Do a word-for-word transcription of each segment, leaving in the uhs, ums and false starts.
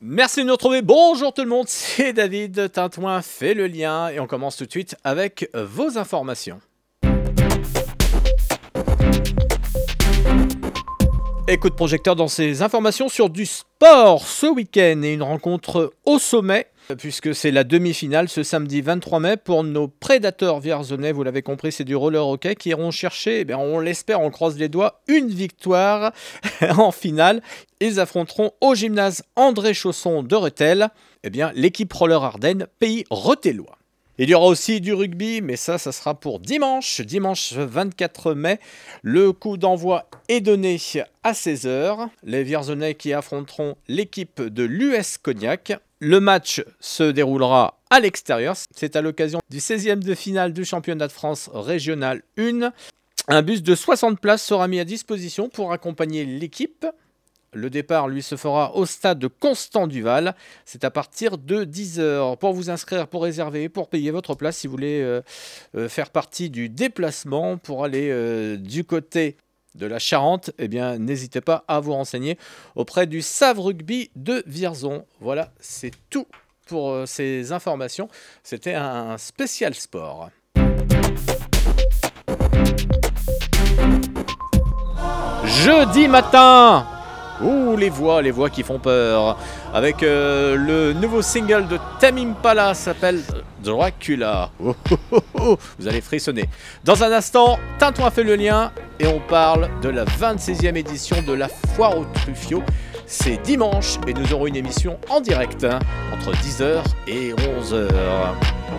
Merci de nous retrouver. Bonjour tout le monde, c'est David. Tintouin fait le lien et on commence tout de suite avec vos informations. Et coup de projecteur dans ces informations sur du sport ce week-end et une rencontre au sommet, puisque c'est la demi-finale ce samedi vingt-trois mai pour nos prédateurs vierzonais. Vous l'avez compris, c'est du roller hockey qui iront chercher, eh bien, on l'espère, on croise les doigts, une victoire en finale. Ils affronteront au gymnase André Chausson de Rethel, eh bien, l'équipe Roller Ardennes, pays rethellois. Il y aura aussi du rugby, mais ça, ça sera pour dimanche, dimanche vingt-quatre mai. Le coup d'envoi est donné à seize heures. Les Vierzonais qui affronteront l'équipe de l'U S Cognac. Le match se déroulera à l'extérieur. C'est à l'occasion du seizième de finale du championnat de France régional un. Un bus de soixante places sera mis à disposition pour accompagner l'équipe. Le départ, lui, se fera au stade de Constant-Duval. C'est à partir de dix heures. Pour vous inscrire, pour réserver, pour payer votre place, si vous voulez euh, euh, faire partie du déplacement pour aller euh, du côté de la Charente, eh bien, n'hésitez pas à vous renseigner auprès du S A V Rugby de Vierzon. Voilà, c'est tout pour euh, ces informations. C'était un spécial sport. Jeudi matin. Ouh, les voix, les voix qui font peur. Avec euh, le nouveau single de Tame Impala, s'appelle Dracula. Oh, oh, oh, oh, vous allez frissonner. Dans un instant, Tintouin fait le lien et on parle de la vingt-sixième édition de la Foire aux Truffiaux. C'est dimanche et nous aurons une émission en direct hein, entre dix heures et onze heures.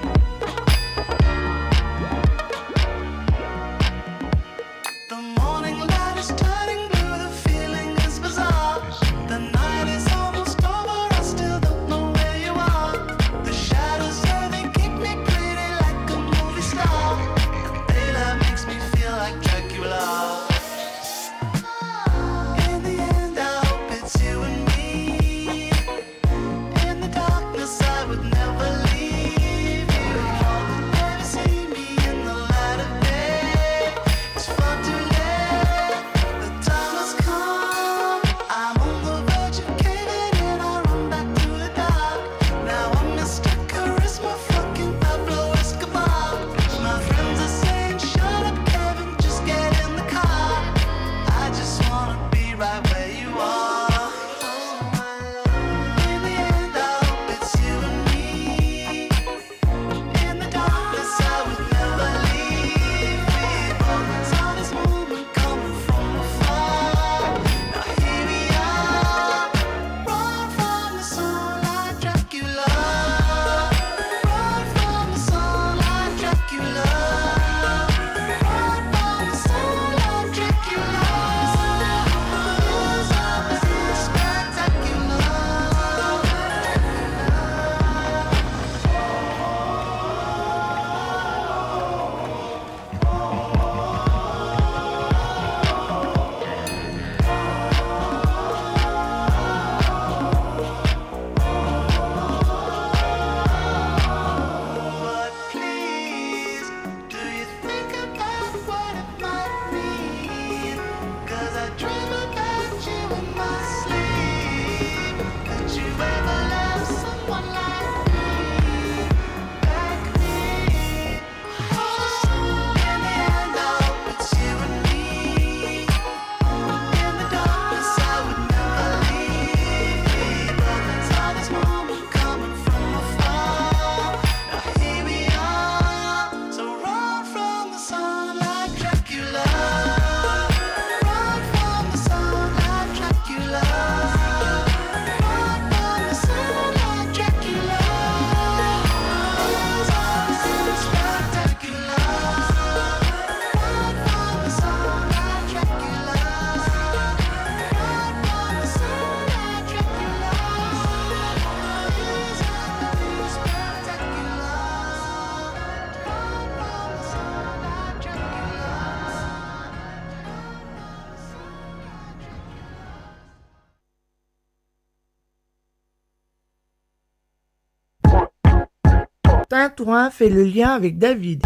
Tintouin fait le lien avec David.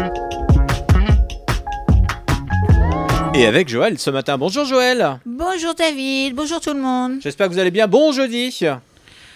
Et avec Joël ce matin. Bonjour Joël. Bonjour David, bonjour tout le monde. J'espère que vous allez bien. Bon jeudi.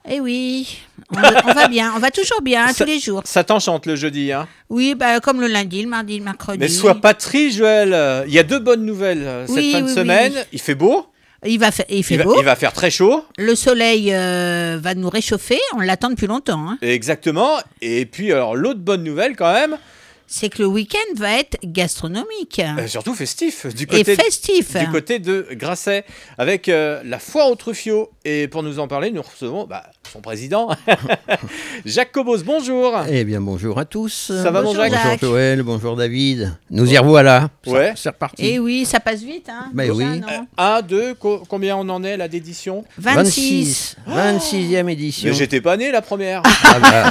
Eh oui, on, on va bien, on va toujours bien, Ça- tous les jours. Ça t'enchante le jeudi, hein? Oui, bah, comme le lundi, le mardi, le mercredi. Mais sois pas triste, Joël. Il y a deux bonnes nouvelles euh, cette Oui, fin de oui, semaine. oui. Il fait beau. Il va, fa- il fait il, va, beau. il va faire très chaud. Le soleil euh, va nous réchauffer, on l'attend depuis longtemps. Hein. Exactement. Et puis, alors, l'autre bonne nouvelle, quand même, C'est que le week-end va être gastronomique euh, surtout festif, du et côté, festif. du côté de Grasset, avec euh, la foire aux Truffiaux. Et pour nous en parler, nous recevons bah, son président, Jacques Cobos. Bonjour. Eh bien, bonjour à tous. Ça va, mon Bonjour, Jacques? Jacques. Bonjour Joël, bonjour David. Nous y revoilà. Ça- Ouais. C'est reparti. Et oui, ça passe vite. Hein, Ben déjà, oui. non Euh, Un, deux, co- combien on en est là d'édition? vingt-six. vingt-sixième édition. Mais j'étais pas né la première. Ah bah,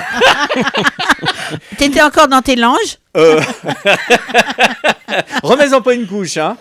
T'étais encore dans tes langes? Euh, Remets-en pas une couche, hein.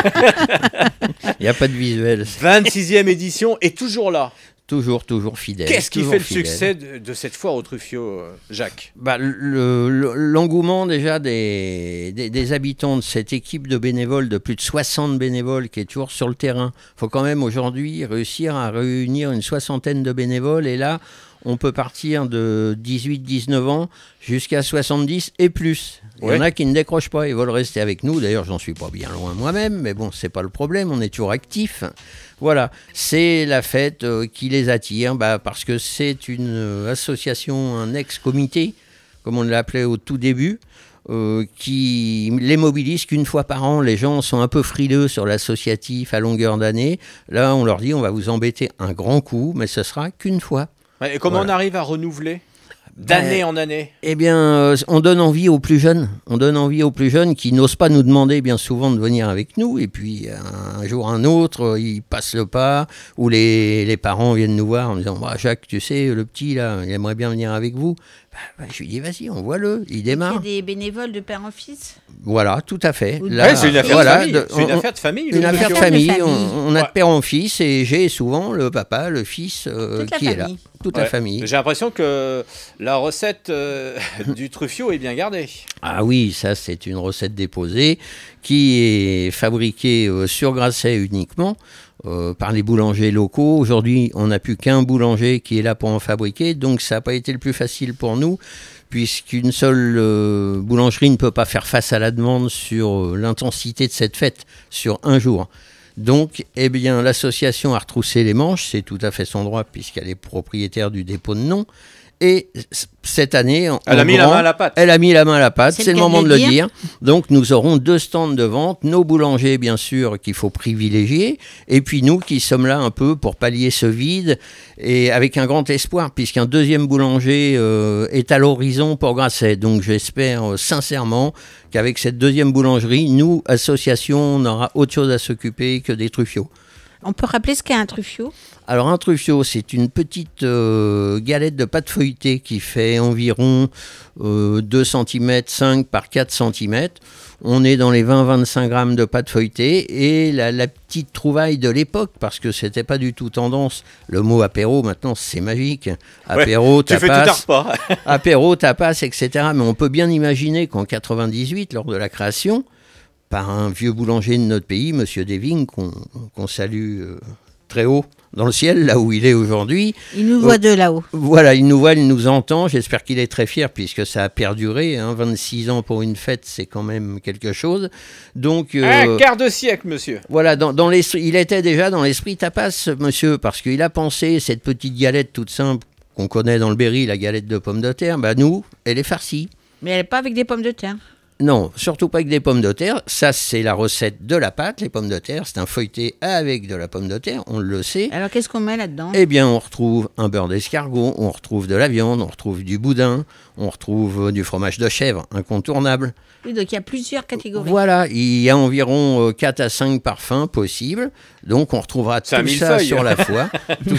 il n'y a pas de visuel. vingt-sixième édition et toujours là. Toujours, toujours fidèle. Qu'est-ce qui toujours fait le fidèle. succès de, de cette foire aux Truffiaux, euh, Jacques? Bah, le- le- L'engouement déjà des, des, des habitants de cette équipe de bénévoles, de plus de soixante bénévoles qui est toujours sur le terrain. Il faut quand même aujourd'hui réussir à réunir une soixantaine de bénévoles. Et là, on peut partir de dix-huit dix-neuf ans jusqu'à soixante-dix et plus. Il y Ouais. en a qui ne décrochent pas, ils veulent rester avec nous. D'ailleurs, j'en suis pas bien loin moi-même, mais bon, c'est pas le problème, on est toujours actifs. Voilà, c'est la fête euh, qui les attire, bah, parce que c'est une euh, association, un ex-comité, comme on l'appelait au tout début, euh, qui les mobilise qu'une fois par an. Les gens sont un peu frileux sur l'associatif à longueur d'année. Là, on leur dit, on va vous embêter un grand coup, mais ce sera qu'une fois. Ouais, et comment Voilà. on arrive à renouveler d'année Ben, en année? Eh bien, euh, on donne envie aux plus jeunes. On donne envie aux plus jeunes qui n'osent pas nous demander bien souvent de venir avec nous. Et puis, un jour, un autre, euh, ils passent le pas. Ou les, les parents viennent nous voir en disant bah, Jacques, tu sais, le petit, là, il aimerait bien venir avec vous. Bah, bah, je lui dis Vas-y, on voit-le. Il Il y démarre. a des bénévoles de père en fils. Voilà, tout à fait. Ou de- Là, Ouais, c'est une affaire voilà, de famille. de- C'est une on- affaire de famille. une le affaire de Truffiaux. famille. famille. famille. On, on a Ouais. de père en fils. Et j'ai souvent le papa, le fils euh, Toute la qui est là. famille. Toute Ouais. la famille. J'ai l'impression que la recette euh, du Truffio est bien gardée. Ah oui, ça c'est une recette déposée qui est fabriquée euh, sur Grasset uniquement euh, par les boulangers locaux. Aujourd'hui, on n'a plus qu'un boulanger qui est là pour en fabriquer, donc ça n'a pas été le plus facile pour nous, puisqu'une seule euh, boulangerie ne peut pas faire face à la demande sur euh, l'intensité de cette fête sur un jour. Donc, eh bien, l'association a retroussé les manches, c'est tout à fait son droit puisqu'elle est propriétaire du dépôt de nom. Et c- cette année, en, Elle a en mis la grand, main à la pâte. elle a mis la main à la pâte, C'est c'est le le cas moment de de le le dire. dire. Donc nous aurons deux stands de vente, nos boulangers bien sûr qu'il faut privilégier, et puis nous qui sommes là un peu pour pallier ce vide, et avec un grand espoir, puisqu'un deuxième boulanger euh, est à l'horizon pour Grasset. Donc j'espère euh, sincèrement qu'avec cette deuxième boulangerie, nous, association, on aura autre chose à s'occuper que des Truffiaux. On peut rappeler ce qu'est un Truffio? Alors un Truffio, c'est une petite euh, galette de pâte feuilletée qui fait environ euh, deux centimètres cinq par quatre centimètres. On est dans les vingt à vingt-cinq grammes de pâte feuilletée et la, la petite trouvaille de l'époque, parce que c'était pas du tout tendance. Le mot apéro, maintenant, c'est magique. Apéro, Tu fais tout tapas, un repas. apéro, tapas, et cetera. Mais on peut bien imaginer qu'en quatre-vingt-dix-huit, lors de la création, par un vieux boulanger de notre pays, Monsieur Deving, qu'on qu'on salue euh, très haut dans le ciel, là où il est aujourd'hui. Il nous voit de là-haut. Voilà, il nous voit, il nous entend. J'espère qu'il est très fier puisque ça a perduré. Hein, vingt-six ans pour une fête, c'est quand même quelque chose. Donc, euh, Un quart de siècle, monsieur. voilà, dans, dans l'esprit- il était déjà dans l'esprit tapas, monsieur, parce qu'il a pensé cette petite galette toute simple qu'on connaît dans le Berry, la galette de pommes de terre. Bah nous, elle est farcie. Mais elle n'est pas avec des pommes de terre. Non, surtout pas avec des pommes de terre. Ça, c'est la recette de la pâte, les pommes de terre. C'est un feuilleté avec de la pomme de terre, on le sait. Alors qu'est-ce qu'on met là-dedans? Eh bien, on retrouve un beurre d'escargot, on retrouve de la viande, on retrouve du boudin, on retrouve euh, du fromage de chèvre, incontournable. Oui, donc il y a plusieurs catégories. Voilà, il y a environ euh, quatre à cinq parfums possibles. Donc, on retrouvera C'est un tout ça millefeuille. sur la fois. Tout-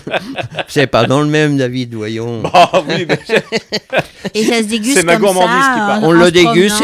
C'est pas dans le même, David, voyons. Ah oui, mais Et ça se déguste C'est ma comme gourmandise ça, qui parle. en- On en le se déguste, c'est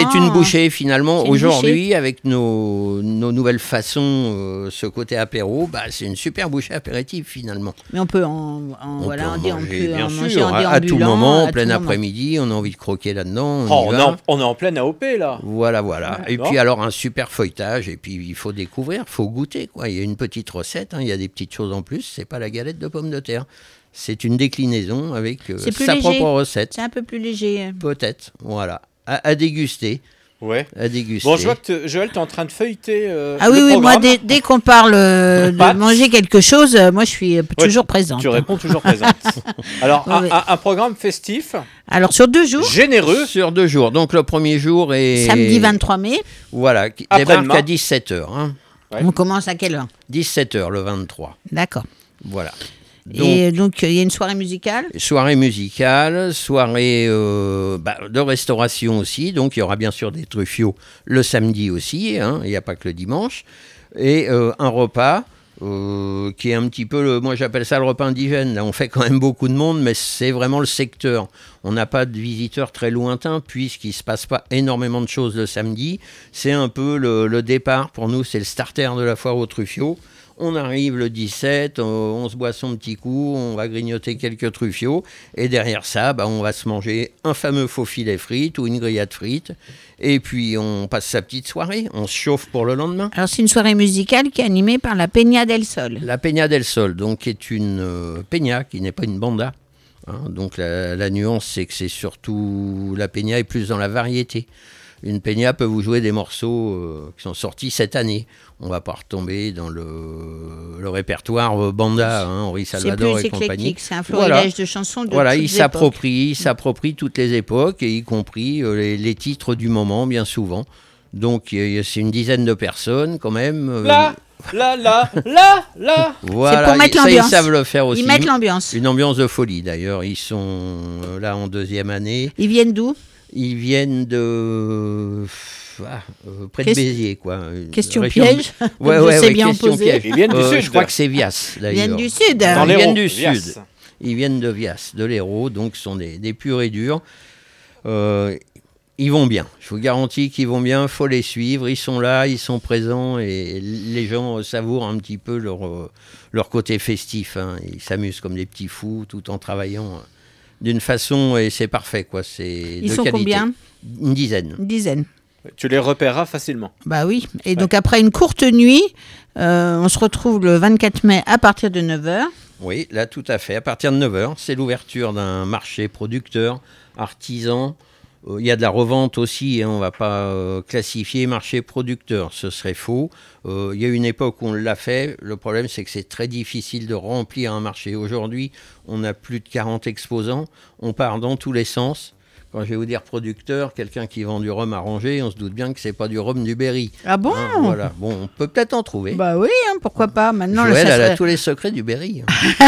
c'est une bouchée finalement. C'est une Aujourd'hui, avec nos, nos nouvelles façons, euh, ce côté apéro, bah, c'est une super bouchée apéritive finalement. Mais on peut en, en, On voilà, peut en en dé- on manger, peut bien en sûr, manger en à, à tout déambulant, moment, en à plein tout moment. après-midi, on a envie de croquer là-dedans. On, Oh, y on, va. est en, on est en pleine A O P là. Voilà, voilà. Et Bon. puis alors un super feuilletage, et puis il faut découvrir, il faut goûter, quoi. Il y a une petite recette, hein, il y a des petites choses en plus, c'est pas la galette de pommes de terre. C'est une déclinaison avec euh, C'est plus sa léger. propre recette. C'est un peu plus léger. Peut-être, voilà. À, à déguster, Ouais. à déguster. Bon, je vois que te- Joël, tu es en train de feuilleter. euh, Ah oui, le oui, moi, programme. dès, dès qu'on parle euh, de Pâtes. manger quelque chose, euh, moi, je suis euh, toujours présente. Tu réponds toujours présente. Alors, Ouais, un, ouais. un- un programme festif, Alors, sur deux jours, généreux. Sur deux jours. Donc le premier jour est... samedi vingt-trois mai, Voilà, qui Après-demain. débarque à dix-sept heures. Hein. Ouais. on commence à quelle heure? dix-sept heures le vingt-trois. D'accord. Voilà. Donc, Et donc, il y a une soirée musicale. soirée musicale, soirée euh, bah, de restauration aussi. Donc il y aura bien sûr des truffios le samedi aussi, hein, il n'y a pas que le dimanche. Et euh, un repas euh, qui est un petit peu, le, moi j'appelle ça le repas indigène. Là, on fait quand même beaucoup de monde, mais c'est vraiment le secteur. On n'a pas de visiteurs très lointains puisqu'il ne se passe pas énormément de choses le samedi. C'est un peu le, le départ, pour nous c'est le starter de la foire aux truffios. On arrive le dix-sept, on, on se boit son petit coup, on va grignoter quelques truffios, et derrière ça, bah, on va se manger un fameux faux filet frites ou une grillade frites, et puis on passe sa petite soirée, on se chauffe pour le lendemain. Alors, c'est une soirée musicale qui est animée par la Peña del Sol. La Peña del Sol, donc, qui est une euh, peña, qui n'est pas une banda. Hein, donc la, la nuance, c'est que c'est surtout, la peña est plus dans la variété. Une peña peut vous jouer des morceaux euh, qui sont sortis cette année. On va pas retomber dans le, le répertoire euh, banda, hein, Henri C'est Salvador plus et compagnie. éclectique, c'est un florilège Voilà. de chansons de Voilà, toutes il époques. s'approprie, il s'approprie toutes les époques, et y compris euh, les, les titres du moment, bien souvent. Donc il y a- c'est une dizaine de personnes quand même. euh, Là, là, là, là, là. voilà, pour mettre ça, ils l'ambiance. savent le faire aussi. Ils mettent l'ambiance. Une ambiance de folie d'ailleurs. Ils sont euh, là en deuxième année. Ils viennent d'où? Ils viennent de ah, euh, près de Qu'est-ce- Béziers, quoi. Une Question région- piège. Ouais, Je ouais, sais ouais, bien question poser. piège. Ils viennent du Euh, sud. Je crois que c'est Vias Ils d'ailleurs. viennent du sud. Dans Ils l'Hérault, viennent du Vias. sud. Ils viennent de Vias, de l'Hérault, donc ce sont des, des purs et durs. Euh, ils vont bien, je vous garantis qu'ils vont bien, il faut les suivre, ils sont là, ils sont présents, et les gens savourent un petit peu leur, euh, leur côté festif, hein. Ils s'amusent comme des petits fous tout en travaillant euh, d'une façon, et c'est parfait, quoi. C'est Ils de sont qualité. combien? Une dizaine. Une dizaine. Tu les repéreras facilement. Bah oui. Et donc, après une courte nuit, euh, on se retrouve le vingt-quatre mai à partir de neuf heures. Oui, là tout à fait. À partir de neuf heures, c'est l'ouverture d'un marché producteur, artisan. Euh, Il y a de la revente aussi, hein, on ne va pas euh, classifier marché producteur, ce serait faux. Euh, il y a une époque où on l'a fait, le problème c'est que c'est très difficile de remplir un marché. Aujourd'hui, on a plus de quarante exposants, on part dans tous les sens. Quand je vais vous dire producteur, quelqu'un qui vend du rhum arrangé, on se doute bien que c'est pas du rhum du Berry. Ah bon? Hein, voilà. Bon, on peut peut-être en trouver. Bah oui, hein, pourquoi pas. Maintenant, Joël, ça, elle a se... tous les secrets du Berry.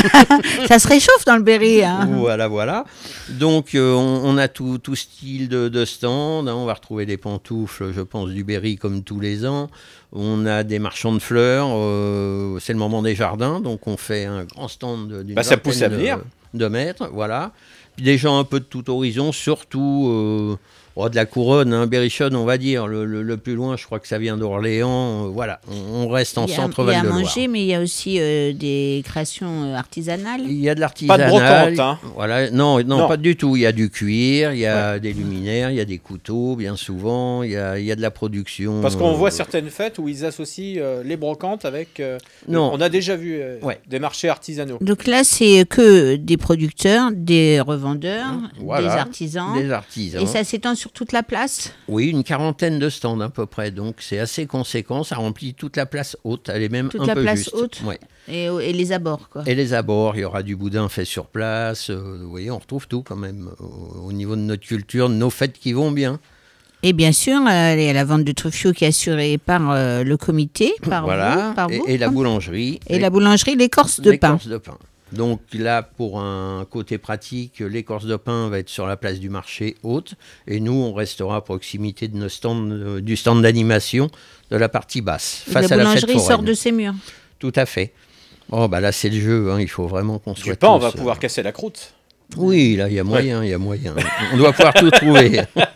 ça se réchauffe dans le Berry. Hein. Voilà, voilà. Donc, euh, on, on a tout, tout style de, de stand. Hein. On va retrouver des pantoufles, je pense, du Berry comme tous les ans. On a des marchands de fleurs. Euh, c'est le moment des jardins. Donc, on fait un grand stand de- d'une Bah, ça pousse à vingtaine venir. de, de mètres. Voilà. Puis des gens un peu de tout horizon, surtout euh, oh, de la couronne, hein, Berrichonne, on va dire. Le, le- le plus loin, je crois que ça vient d'Orléans. Euh, voilà, on, on reste en Il y a, centre il y a à Val-de-Loire. manger, mais il y a aussi euh, des créations euh, artisanales. Il y a de Pas l'artisanal. de brocante, hein. Voilà, non, non, Non. pas du tout. Il y a du cuir, il y a des luminaires, il y a des couteaux, bien souvent. Il y a, il y a de la production. Parce qu'on euh, voit certaines fêtes où ils associent euh, les brocantes avec. euh, Non. On a déjà vu euh, Ouais. des marchés artisanaux. Donc là, c'est que des producteurs, des revendeurs, Voilà, des artisans. Des artisans. Et ça s'étend sur toute la place. Oui, une quarantaine de stands à peu près. Donc c'est assez conséquent. Ça remplit toute la place haute. Elle est même Toute un la peu place juste. haute. Ouais. Et, et les abords, quoi. Et les abords, il y aura du boudin fait sur place. euh, vous voyez, on retrouve tout quand même au, au niveau de notre culture, de nos fêtes qui vont bien. Et bien sûr, euh, il y a la vente de truffios qui est assurée par euh, le comité, par voilà. vous, par et, vous. et la hein. boulangerie. Et la boulangerie, l'écorce de pain. L'écorce de pain. Donc là, pour un côté pratique, l'écorce de pain va être sur la place du marché haute, et nous, on restera à proximité de nos stands, euh, du stand d'animation de la partie basse, face la à la fête boulangerie sort foraine. de ses murs. Tout à fait. Oh bah là, c'est le jeu. Hein. Il faut vraiment qu'on Du soit. pain, on tous, va euh, pouvoir casser la croûte. Oui, là, il y a moyen, il y a moyen. On doit pouvoir tout trouver.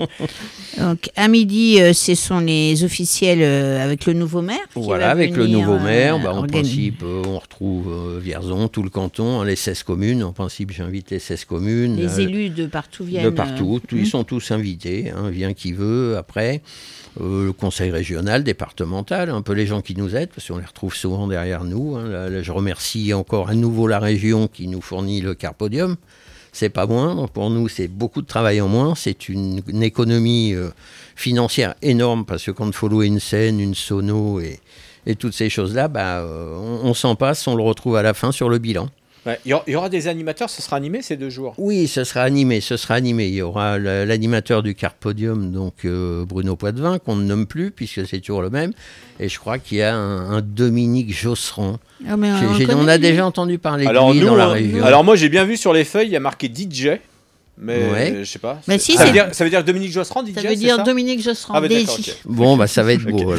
Donc, à midi, euh, ce sont les officiels euh, avec le nouveau maire. qui Voilà, va avec le venir, nouveau euh, maire, bah, en organi- principe, euh, on retrouve euh, Vierzon, tout le canton, hein, les seize communes. En principe, j'invite les seize communes. Les euh, élus de partout viennent. de partout. euh, Tous- Ils sont tous invités, hein, vient qui veut, après. Euh, le conseil régional, départemental, un peu les gens qui nous aident, parce qu'on les retrouve souvent derrière nous. Hein. Là, là, je remercie encore à nouveau la région qui nous fournit le Carpodium. C'est pas moindre. Pour nous, c'est beaucoup de travail en moins. C'est une, une économie euh, financière énorme, parce que quand il faut louer une scène, une sono et, et toutes ces choses-là, bah, euh, on, on s'en passe, on le retrouve à la fin sur le bilan. Ouais, Il y aura- il y aura des animateurs, ce sera animé ces deux jours. Oui, ce sera animé, ce sera animé. Il y aura la- l'animateur du Carpodium, donc euh, Bruno Poitvin, qu'on ne nomme plus puisque c'est toujours le même. Et je crois qu'il y a un, un Dominique Josserand. Ah, mais J'ai- on, j'ai- le on connaît, a lui. déjà entendu parler Alors, de lui nous, dans la on- région. alors moi j'ai bien vu sur les feuilles, il y a marqué D J, mais Ouais. euh, je sais pas. Mais C'est- si, ça, c'est- veut dire, ça veut dire Dominique Josserand, D J, Ça veut c'est dire ça Dominique Josserand. Ah, bah, D J. d'accord, ok. Bon, bah ça va être beau Ok.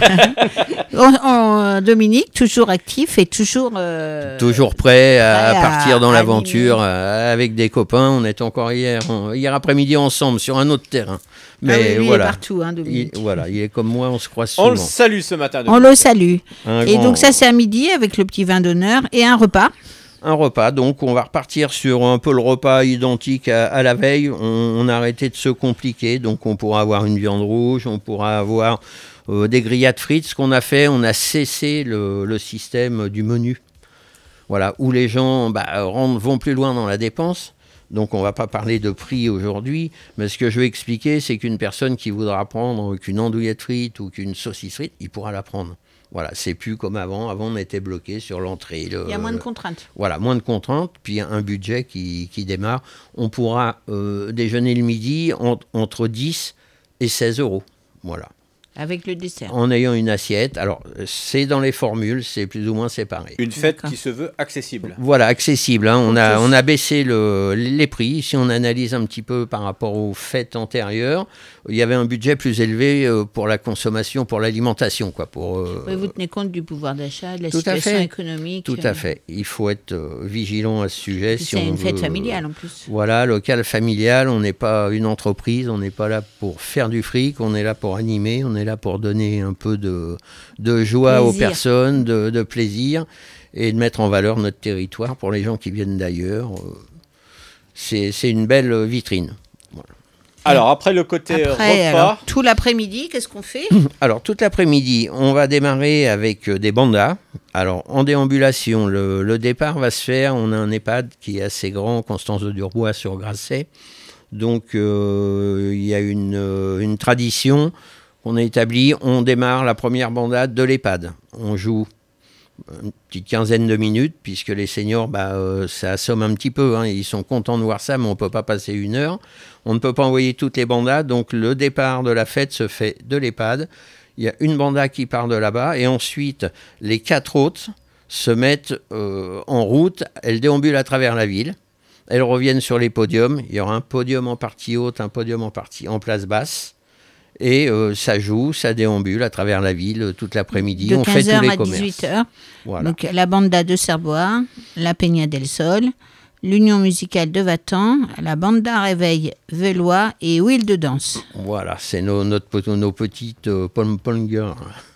alors. On- on- Dominique, toujours actif et toujours. euh, Toujours prêt à, prêt à- partir dans à l'aventure animer. euh, avec des copains. On est encore hier, en- hier après-midi ensemble sur un autre terrain. Ah Mais oui, lui, voilà. il est partout, hein, Dominique. Il, voilà, il est comme moi, on se croise On souvent. le salue ce matin. On Dominique. le salue. Un Et grand- donc ça, c'est à midi avec le petit vin d'honneur et un repas. Un repas, donc on va repartir sur un peu le repas identique à, à la veille. On, on a arrêté de se compliquer, donc on pourra avoir une viande rouge, on pourra avoir euh, des grillades frites. Ce qu'on a fait, on a cessé le, le système du menu. Voilà, où les gens bah, rentrent- vont plus loin dans la dépense. Donc on ne va pas parler de prix aujourd'hui, mais ce que je vais expliquer, c'est qu'une personne qui voudra prendre qu'une andouillette frite ou qu'une saucisse frite, il pourra la prendre. Voilà, c'est plus comme avant. Avant, on était bloqué sur l'entrée. le- Il y a moins de contraintes. Voilà, moins de contraintes, puis un budget qui, qui démarre. On pourra euh, déjeuner le midi en- entre dix et seize euros. Voilà. Avec le dessert. En ayant une assiette. Alors, c'est dans les formules, c'est plus ou moins séparé. Une fête D'accord. qui se veut accessible. Voilà, accessible. hein. On, Ok. a, on a baissé le- les prix. Si on analyse un petit peu par rapport aux fêtes antérieures, il y avait un budget plus élevé euh, pour la consommation, pour l'alimentation. Quoi, pour, euh, Oui, vous tenez compte du pouvoir d'achat, de la Tout à situation fait. économique. Tout à fait. Il faut être euh, vigilant à ce sujet. Puis si c'est on une fête veut- familiale en plus. Voilà, local familial, on n'est pas une entreprise, on n'est pas là pour faire du fric, on est là pour animer, on est là pour donner un peu de, de joie aux Plaisir. personnes, de, de plaisir, et de mettre en valeur notre territoire pour les gens qui viennent d'ailleurs. Euh, C'est c'est une belle vitrine. Alors après le côté Après, repas, alors, tout l'après-midi, qu'est-ce qu'on fait Alors, toute l'après-midi, on va démarrer avec euh, des bandas. Alors, en déambulation, le, le départ va se faire. On a un EHPAD qui est assez grand, Constance de Durbois sur Grasset. Donc, euh, il y a une, euh, une tradition qu'on a établie. On démarre la première bandade de l'EHPAD. On joue une petite quinzaine de minutes, puisque les seniors, bah, euh, ça assomme un petit peu. Hein. Ils sont contents de voir ça, mais on ne peut pas passer une heure. On ne peut pas envoyer toutes les bandades. Donc, le départ de la fête se fait de l'EHPAD. Il y a une banda qui part de là-bas. Et ensuite, les quatre autres se mettent euh, en route. Elles déambulent à travers la ville. Elles reviennent sur les podiums. Il y aura un podium en partie haute, un podium en partie en place basse. Et euh, ça joue, ça déambule à travers la ville euh, toute l'après-midi. De On fait quinze tous heures les à commerces. dix-huit heures. Voilà. Donc la banda de Serbois, la Peña del Sol, l'Union musicale de Vatan, la banda Réveil Velois et Will de danse. Voilà, c'est nos, notre, nos petites euh, pom-pongers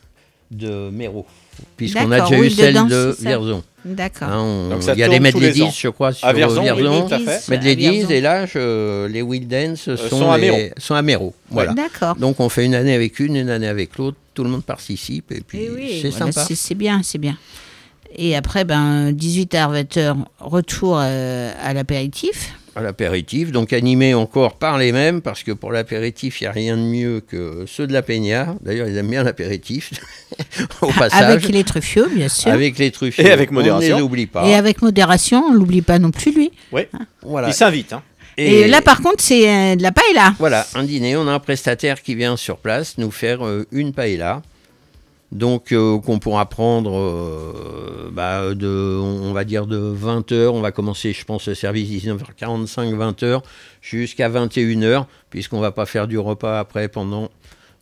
de Méro. Puisqu'on a D'accord, déjà oui, eu de celle danse, de c'est ça. Vierzon. D'accord. Hein, on- Donc ça il y a les tourne tous les medleys, ans. je crois, sur À Vierzon, euh, oui, Vierzon. tout à fait. Medley à Vierzon. dix, et là, je- les Will Dance sont, sont à les- Méro. sont à Méro. Voilà. D'accord. Donc on fait une année avec une, une année avec l'autre, tout le monde participe, et puis Eh oui, c'est voilà, sympa. c'est- c'est bien, c'est bien. Et après, ben, dix-huit heures, vingt heures, retour euh, à l'apéritif. À l'apéritif, donc animé encore par les mêmes, parce que pour l'apéritif, il n'y a rien de mieux que ceux de la Peña. D'ailleurs, ils aiment bien l'apéritif, au passage. Avec les truffiaux, bien sûr. Avec les truffiaux. Et avec On modération. ne les oublie pas. Et avec modération, on l'oublie pas non plus, lui. Voilà. il s'invite. Hein. Et, là, par contre, c'est euh, de la paella. Voilà, un dîner, on a un prestataire qui vient sur place nous faire euh, une paella. Donc, euh, qu'on pourra prendre, euh, bah, de, on va dire de vingt heures. On va commencer, je pense, le service dix-neuf heures quarante-cinq, vingt heures, jusqu'à vingt et une heures, puisqu'on ne va pas faire du repas après pendant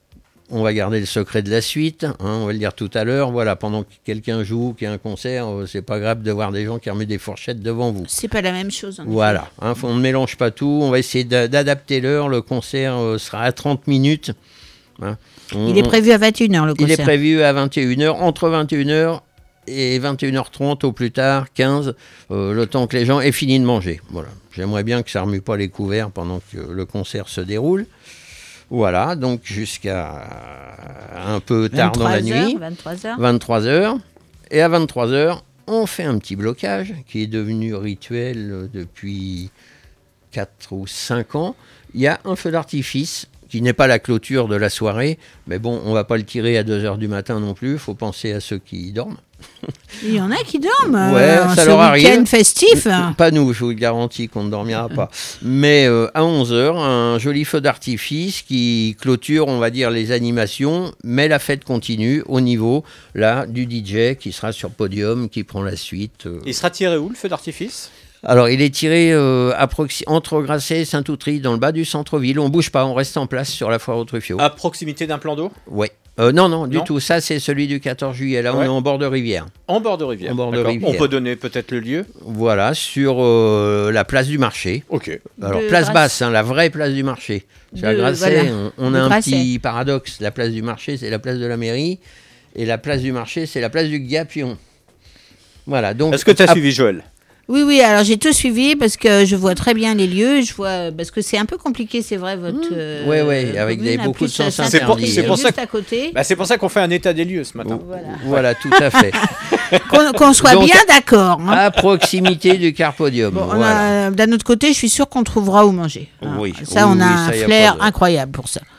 on va garder le secret de la suite, hein, on va le dire tout à l'heure. Voilà, pendant que quelqu'un joue, qu'il y a un concert, euh, c'est pas grave de voir des gens qui remettent des fourchettes devant vous. C'est pas la même chose. En Voilà, hein, faut- on ne mélange pas tout. On va essayer d'a- d'adapter l'heure. Le concert euh, sera à trente minutes. Hein. On- Il est prévu à vingt et une heures le il concert. est prévu à vingt et une heures, entre vingt et une heures et vingt et une heures trente au plus tard, quinze, euh, le temps que les gens aient fini de manger. Voilà. J'aimerais bien que ça ne remue pas les couverts pendant que le concert se déroule. Voilà, donc jusqu'à un peu tard dans la nuit, vingt-trois heures. vingt-trois heures. Et à vingt-trois heures, on fait un petit blocage qui est devenu rituel euh, depuis quatre ou cinq ans. Il y a un feu d'artifice qui n'est pas la clôture de la soirée, mais bon, on ne va pas le tirer à deux heures du matin non plus, il faut penser à ceux qui dorment. Il y en a qui dorment. Ouais, euh, ça ce leur week-end arrive. festif. Pas nous, je vous le garantis qu'on ne dormira pas. Mais euh, à onze heures, un joli feu d'artifice qui clôture, on va dire, les animations, mais la fête continue au niveau là du D J qui sera sur podium, qui prend la suite. euh. Il sera tiré où, le feu d'artifice? Alors, il est tiré euh, à proxi- entre Grasset et Saint-Outry, dans le bas du centre-ville. On bouge pas, on reste en place sur la foire au Truffiot. À proximité d'un plan d'eau? Ouais. Euh, non, non, du Non. tout. Ça, c'est celui du quatorze juillet. Là, on Ouais. est en bord de rivière. En bord de rivière. En bord de D'accord. rivière. On peut donner peut-être le lieu? Voilà, sur euh, la place du marché. Ok. Alors, De place Grasse- basse, hein, la vraie place du marché. Sur la De- Grasset, voilà. on, on De a un Grasset. petit paradoxe. La place du marché, c'est la place de la mairie. Et la place du marché, c'est la place du Gapion. Voilà, donc... Est-ce que tu as ap- suivi Joël? Oui, oui, alors j'ai tout suivi parce que je vois très bien les lieux. Je vois, parce que c'est un peu compliqué, c'est vrai, votre. euh, Ouais, ouais, avec commune. des- En beaucoup de plus, sens Saint-Denis, C'est pour- c'est pour juste ça que- à côté. Bah, c'est pour ça qu'on fait un état des lieux ce matin. Voilà. Voilà, tout à fait. Qu'on qu'on soit Donc, bien d'accord. hein. À proximité du Carpodium. Bon, on voilà. a- d'un autre côté, je suis sûr qu'on trouvera où manger. hein. Oui, Ça, oui, on a oui, un ça, y a flair pas de- incroyable pour ça.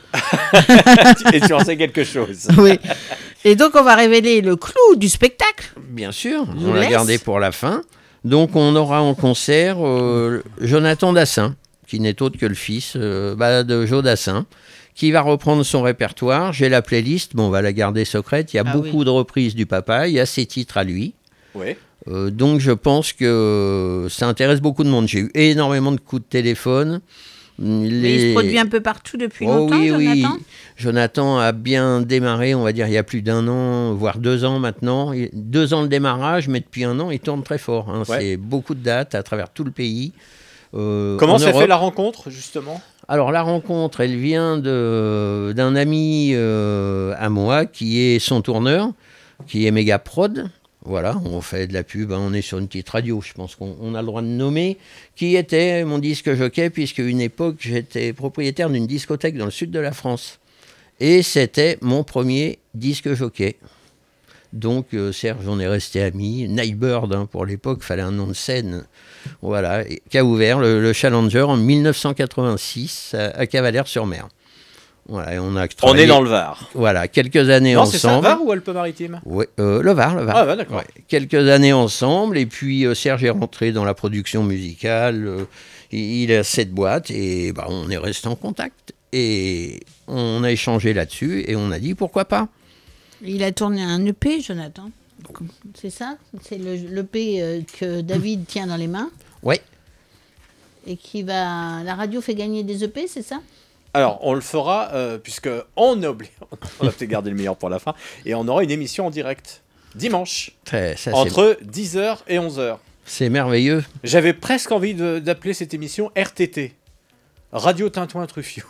Et tu en sais quelque chose. Oui. Et donc, on va révéler le clou du spectacle. Bien sûr, Je on l'a laisse. gardé pour la fin. Donc on aura en concert euh, Jonathan Dassin, qui n'est autre que le fils euh, bah, de Joe Dassin, qui va reprendre son répertoire. J'ai la playlist, bon, on va la garder secrète. Il y a Ah beaucoup oui. de reprises du papa, il y a ses titres à lui. Oui. Euh, donc je pense que ça intéresse beaucoup de monde. J'ai eu énormément de coups de téléphone. Mais il Les- se produit un peu partout depuis Oh longtemps, oui, oui. Jonathan. Jonathan a bien démarré, on va dire, il y a plus d'un an, voire deux ans maintenant. Il- Deux ans de démarrage, mais depuis un an, il tourne très fort. hein. Ouais. C'est beaucoup de dates à travers tout le pays. Euh, Comment en s'est Europe. fait la rencontre, justement? Alors, la rencontre, elle vient de, d'un ami euh, à moi qui est son tourneur, qui est Méga Prod. Voilà, on fait de la pub, hein, on est sur une petite radio, je pense qu'on on a le droit de nommer, qui était mon disque jockey, puisqu'à une époque, j'étais propriétaire d'une discothèque dans le sud de la France. Et c'était mon premier disque jockey. Donc, euh, Serge, on est resté amis. Nightbird, hein, pour l'époque, fallait un nom de scène. Voilà, et, qui a ouvert le, le Challenger en mille neuf cent quatre-vingt-six à, à Cavalère-sur-Mer. Voilà, et on a On travaillé, est dans le Var. Voilà, quelques années Non, c'est ça, ensemble. Var ou Alpes-Maritimes? Ouais, euh, le Var, le Var. Ah, bah, d'accord. Ouais, quelques années ensemble, et puis euh, Serge est rentré dans la production musicale. euh, il, il a cette boîte, et bah, on est resté en contact. Et on a échangé là-dessus, et on a dit pourquoi pas. Il a tourné un E P, Jonathan. C'est ça? C'est le l'E P euh, que David tient dans les mains Ouais. et qui va. La radio fait gagner des E P, c'est ça? Alors, on le fera, euh, puisque on a oublié, on a peut-être gardé le meilleur pour la fin, et on aura une émission en direct, dimanche, Très- ça, c'est- entre dix heures et onze heures. C'est merveilleux. J'avais presque envie de- d'appeler cette émission R T T. Radio Tintouin Truffiot.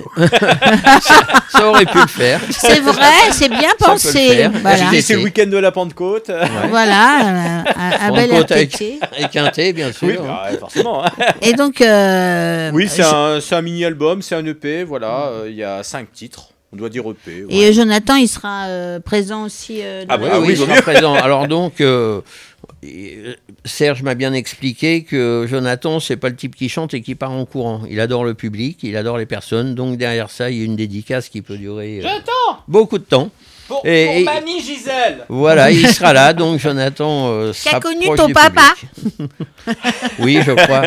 Ça aurait pu le faire. C'est vrai, c'est bien Ça peut le pensé. faire. Voilà, Je J'ai- dis, c'est le week-end de la Pentecôte. voilà un, un- un bel Pentecôte R avec, T T. avec un T, bien sûr. Oui, bah, ouais, forcément. hein. Et donc. euh, Oui, c'est je- un, c'est un mini-album, c'est un E P, voilà, euh, il y a cinq titres. On doit dire E P. ouais. Et Jonathan, il sera euh, présent aussi. euh, dans Ah la- ouais, Ah oui, oui, vaut je serai mieux. présent. Alors donc, euh, euh, Serge m'a bien expliqué que Jonathan, c'est pas le type qui chante et qui part en courant. Il adore le public, il adore les personnes. Donc derrière ça, il y a une dédicace qui peut durer euh, J'attends beaucoup de temps. pour, Et- pour et- Mamie Gisèle. Voilà, il sera là. Donc Jonathan euh, Qui a sera connu proche ton du papa. public. Oui, je crois.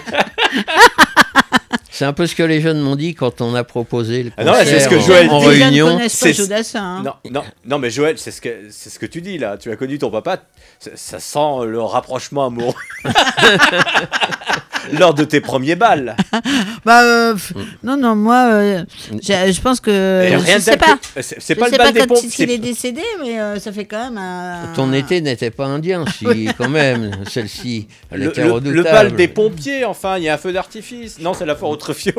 C'est un peu ce que les jeunes m'ont dit quand on a proposé le Ah non, mais c'est concert ce que en- Joël en, dit. Les jeunes réunion. connaissent pas C'est- Jodassin, hein. Non, non, non, mais Joël, c'est ce que c'est ce que tu dis là. Tu as connu ton papa. Ça, ça sent le rapprochement amoureux. Lors de tes premiers balles. Bah, euh, pff, non, non, moi, euh, j'ai- je pense que. Et Je rien sais de tel pas. que- C'est c'est Je pas sais le bal pas des quand pompes. il c'est- est décédé, mais euh, ça fait quand même un. Ton été n'était pas indien, si, quand même, celle-ci. Elle Le, était le- redoutable. le bal des pompiers, enfin, il y a un feu d'artifice. Non, c'est la foire au Truffiot.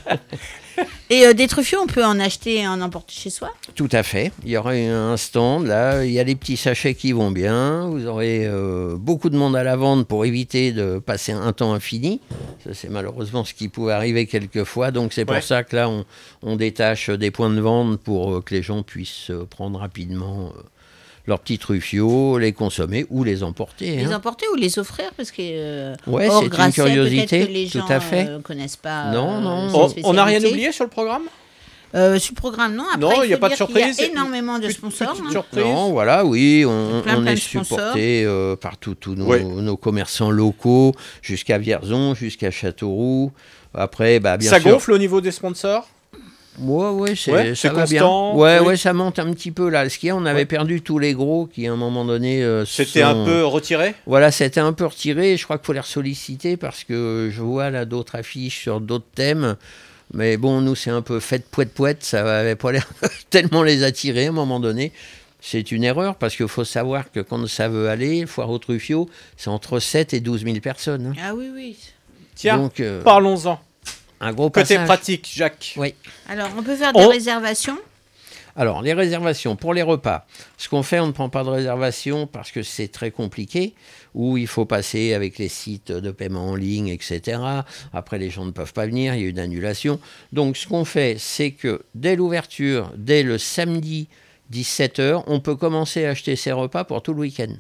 Et euh, des truffiaux, on peut en acheter et en emporter chez soi. Tout à fait. Il y aurait un stand, là, il y a des petits sachets qui vont bien. Vous aurez euh, beaucoup de monde à la vente pour éviter de passer un temps infini. Ça, c'est malheureusement ce qui pouvait arriver quelquefois. Donc, c'est pour Ouais. ça que là, on, on détache des points de vente pour euh, que les gens puissent euh, prendre rapidement euh, leurs petits truffiaux, les consommer ou les emporter. Les hein. emporter ou les offrir, parce que. Euh, Ouais, hors c'est une Grasset, curiosité, peut-être que les tout gens à fait. euh, connaissent pas. Non, euh, non. cette On on n'a rien spécialité. oublié sur le programme Euh, sur le programme, non. Après, Non, il il y a faut pas de dire qu'il y a surprise. énormément de Plus- sponsors. plus de hein. surprise. Non, voilà, oui, on, Plein, on plein est de sponsors. supporté euh, par tous tous nos, Ouais. nos commerçants locaux, jusqu'à Vierzon, jusqu'à Châteauroux. Après, bah, bien Ça sûr. gonfle au niveau des sponsors. Ouais, ouais, c'est, Ouais, ça c'est va constant, bien. Ouais, oui. ouais, ça monte un petit peu là. Ce qu'il y a, on avait Ouais. perdu tous les gros qui, à un moment donné, euh, C'était sont- un peu retiré. Voilà, c'était un peu retiré. Je crois qu'il faut les ressolliciter parce que je vois là d'autres affiches sur d'autres thèmes. Mais bon, nous, c'est un peu fête poète poète. Ça avait pas l'air tellement les attirer à un moment donné. C'est une erreur parce qu'il faut savoir que quand ça veut aller, Foire au Truffiot, c'est entre sept et douze mille personnes. hein. Ah oui, oui. Tiens, Donc, euh, parlons-en. un gros Côté passage. pratique, Jacques. Oui. Alors, on peut faire des On- réservations. Alors, les réservations pour les repas. Ce qu'on fait, on ne prend pas de réservation parce que c'est très compliqué, où il faut passer avec les sites de paiement en ligne, et cetera. Après, les gens ne peuvent pas venir, il y a une annulation. Donc, ce qu'on fait, c'est que dès l'ouverture, dès le samedi dix-sept heures, on peut commencer à acheter ses repas pour tout le week-end.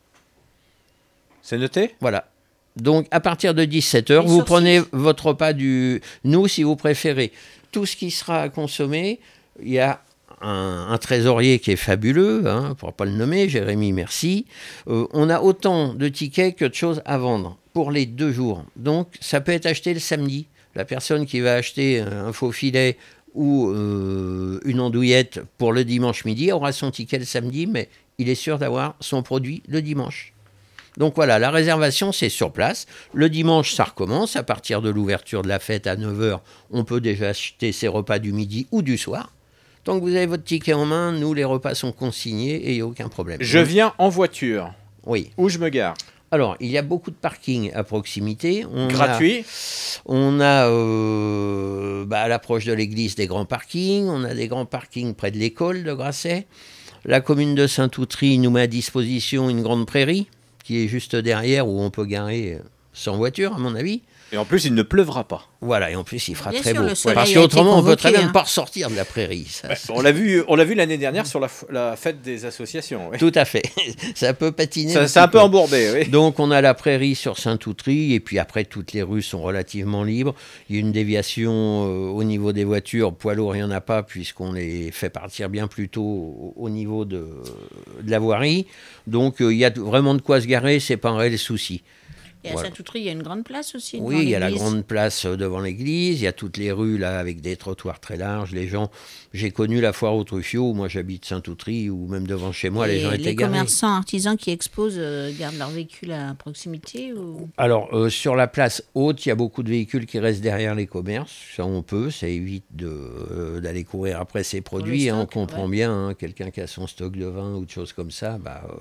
C'est noté. Voilà. Donc, à partir de dix-sept heures, Les vous sourcils. prenez votre repas du... Nous, si vous préférez, tout ce qui sera à consommer, il y a un, un trésorier qui est fabuleux, hein, pour ne pas le nommer, Jérémy, merci. Euh, on a autant de tickets que de choses à vendre pour les deux jours. Donc, ça peut être acheté le samedi. La personne qui va acheter un faux filet ou euh, une andouillette pour le dimanche midi aura son ticket le samedi, mais il est sûr d'avoir son produit le dimanche. Donc voilà, la réservation, c'est sur place. Le dimanche, ça recommence. À partir de l'ouverture de la fête à neuf heures, on peut déjà acheter ses repas du midi ou du soir. Tant que vous avez votre ticket en main, nous, les repas sont consignés et il n'y a aucun problème. Je viens en voiture. Oui. Où je me gare. Alors, il y a beaucoup de parking à proximité. On Gratuit. A, on a, euh, bah, à l'approche de l'église, des grands parkings. On a des grands parkings près de l'école de Grasset. La commune de Saint-Outry nous met à disposition une grande prairie qui est juste derrière où on peut garer sans voiture, à mon avis. Et en plus, il ne pleuvra pas. Voilà, et en plus, il fera Bien très sûr, beau. le soleil Parce a été qu'autrement, on peut très convoqué, bien hein. pas ressortir de la prairie. Ça, c'est- On l'a vu, on l'a vu l'année dernière sur la, f- la fête des associations. oui. Tout à fait. Ça peut patiner. Ça- un C'est un petit peu embourbé, oui. Donc, on a la prairie sur Saint-Outry, et puis après, toutes les rues sont relativement libres. Il y a une déviation euh, au niveau des voitures. Poids lourds, il n'y en a pas, puisqu'on les fait partir bien plus tôt au, au niveau de, de la voirie. Donc, euh, il y a vraiment de quoi se garer, c'est pas un réel souci. Et à Voilà. Saint-Outry, il y a une grande place aussi. Oui, devant il y a la l'église. grande place euh, devant l'église, il y a toutes les rues là avec des trottoirs très larges. Les gens, j'ai connu la foire au Truffiot, moi j'habite Saint-Outry, ou même devant chez moi, les Et gens étaient les garés. commerçants artisans qui exposent euh, gardent leur véhicule à proximité ou... Alors, euh, sur la place haute, il y a beaucoup de véhicules qui restent derrière les commerces. Ça, on peut, ça évite de, euh, d'aller courir après ses produits. le hein, on stock, comprend ouais. bien, hein, quelqu'un qui a son stock de vin ou de choses comme ça, bah, euh,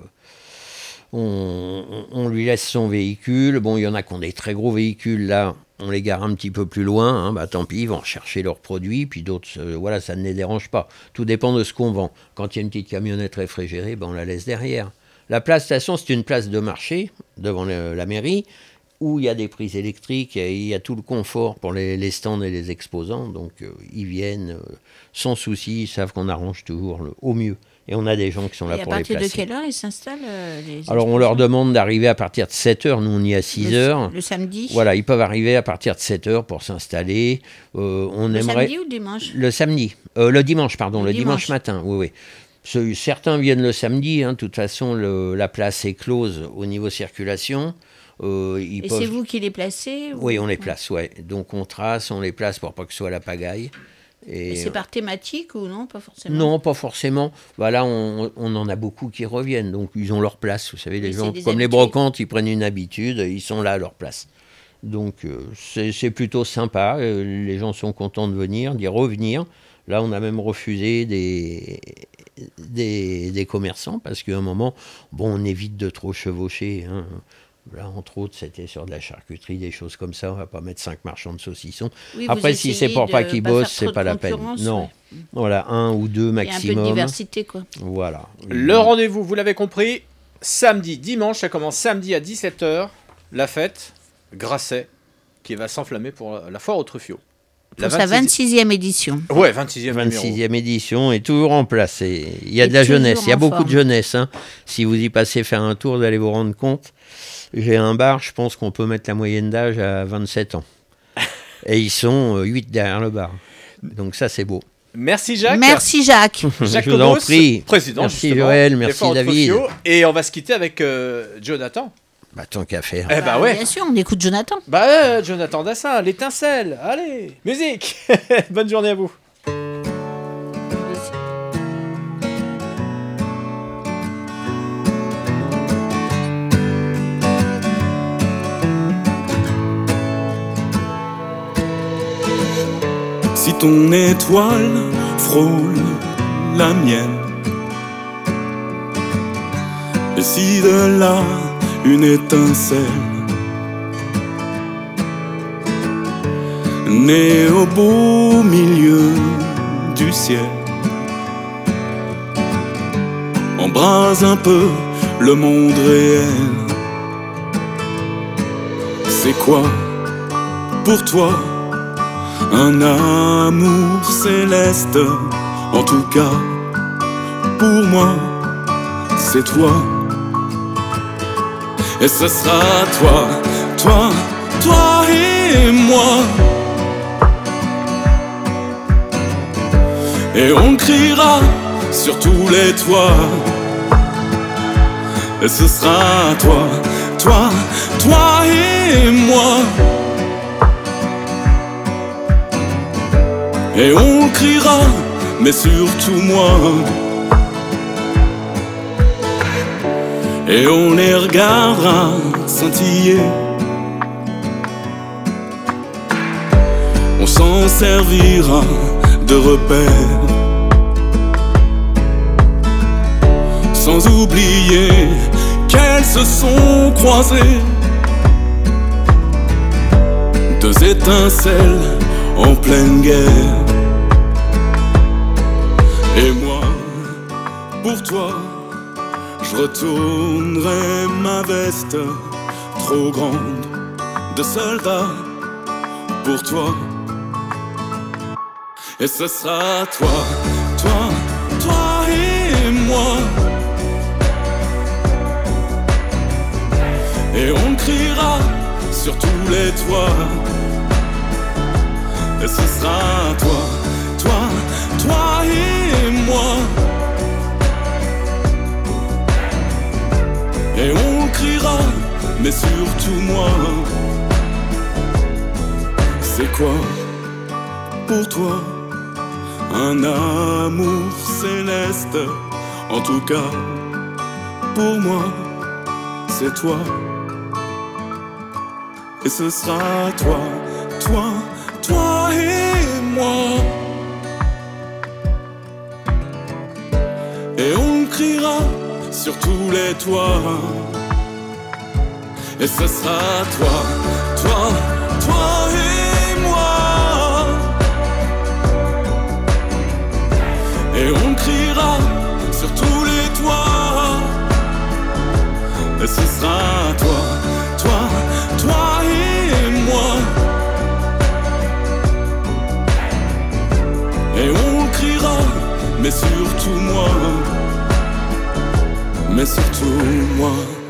on, on- on lui laisse son véhicule. Bon, il y en a qui ont des très gros véhicules, là, on les gare un petit peu plus loin. hein, bah, tant pis, ils vont chercher leurs produits. Puis d'autres, euh, voilà, ça ne les dérange pas. Tout dépend de ce qu'on vend. Quand il y a une petite camionnette réfrigérée, bah, on la laisse derrière. La place station, c'est une place de marché devant le- la mairie où il y a des prises électriques, et il y a tout le confort pour les, les stands et les exposants. Donc, euh, ils viennent euh, sans souci, ils savent qu'on arrange toujours le, au mieux. Et on a des gens qui sont là Et à pour les partir de placer. quelle heure ils s'installent euh, les Alors, on leur exposants demande d'arriver à partir de sept heures. Nous, on y est à six Le- heures. Le samedi Voilà, ils peuvent arriver à partir de sept heures pour s'installer. Euh, on Le aimerait... samedi ou le dimanche Le samedi. Euh, le dimanche, pardon. Le Le, dimanche. dimanche. matin, oui, oui. Ce- Certains viennent le samedi. hein. De toute façon, le- la place est close au niveau circulation. Euh, ils Et peuvent- c'est vous qui les placez ou- Oui, on les place, ouais. Donc on trace, on les place pour pas que ce soit la pagaille. Et Et c'est par thématique ou non Pas forcément. Non, pas forcément. Bah là, on, on en a beaucoup qui reviennent, donc ils ont leur place. Vous savez, les Et gens, c'est des comme les habitués. brocantes, ils prennent une habitude, ils sont là à leur place. Donc euh, c'est, c'est plutôt sympa, euh, les gens sont contents de venir, d'y revenir. Là, on a même refusé des, des, des commerçants parce qu'à un moment, bon, on évite de trop chevaucher. Hein. Là, entre autres, c'était sur de la charcuterie, des choses comme ça. On ne va pas mettre cinq marchands de saucissons. Oui, Après, si c'est pour pas qu'ils bossent, c'est pas la peine. Ouais. Non, voilà, un ou deux maximum. Il y a un peu de diversité, quoi. Voilà. Le rendez-vous, vous l'avez compris, samedi, dimanche, ça commence samedi à dix-sept heures. La fête, Grasset, qui va s'enflammer pour la foire aux Truffiaux. Pour sa vingt-sixième édition. Ouais, vingt-sixième, vingt-sixième édition est toujours en place. Et il y a et de la jeunesse, il y a beaucoup forme. de jeunesse. Hein. Si vous y passez faire un tour, vous allez vous rendre compte. J'ai un bar, je pense qu'on peut mettre la moyenne d'âge à vingt-sept ans. Et ils sont huit derrière le bar. Donc ça, c'est beau. Merci Jacques. Merci Jacques. Jacques je vous en prie. Président. Merci Joël, merci David. Et on va se quitter avec euh, Jonathan. Bah tant qu'à faire. Eh bah ouais. Bien sûr, on écoute Jonathan. Bah ouais, Jonathan Dassin, l'étincelle. Allez, musique. Bonne journée à vous. Si ton étoile frôle la mienne, et si de là une étincelle née au beau milieu du ciel embrase un peu le monde réel, c'est quoi pour toi un amour céleste? En tout cas, pour moi, c'est toi. Et ce sera toi, toi, toi et moi. Et on criera sur tous les toits. Et ce sera toi, toi, toi et moi. Et on criera, mais surtout moi. Et on les regardera scintiller. On s'en servira de repère, sans oublier qu'elles se sont croisées. Deux étincelles en pleine guerre. Et moi, pour toi, je retournerai ma veste trop grande de soldat pour toi. Et ce sera toi, toi, toi et moi. Et on criera sur tous les toits. Et ce sera toi, toi, toi et moi. Et on criera, mais surtout moi. C'est quoi pour toi un amour céleste? En tout cas, pour moi, c'est toi. Et ce sera toi, toi, toi et moi. Et on criera sur tous les toits. Et ce sera toi, toi, toi et moi. Et on criera sur tous les toits. Et ce sera toi, toi, toi et moi. Et on criera, mais surtout moi. Mais surtout moi.